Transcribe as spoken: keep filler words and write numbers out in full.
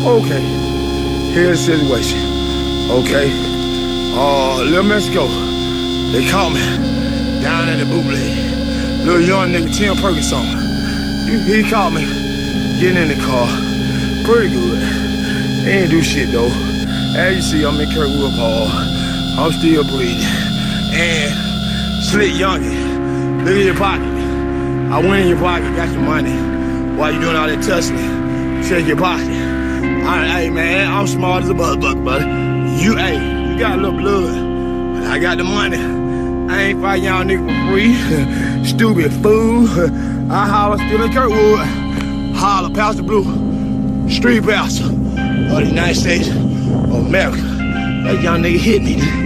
Okay, here's the situation. Okay, uh, Little Mexico, they caught me down at the bootleg. Little young nigga, Tim Perkins song. He, he caught me getting in the car. Pretty good. They ain't do shit though. As you see, I'm in Kirkwood Park. I'm still breathing. And Slick Youngin, look in your pocket. I went in your pocket, got your money. While you doing all that tussling, check your pocket. I, hey man, I'm smart as a buck, buddy. You, hey, you got a little blood, but I got the money. I ain't fighting y'all niggas for free. Stupid fool. I holler still in Kirkwood. Holler, Pastor Blue, street pastor of the United States of America. That young nigga hit me.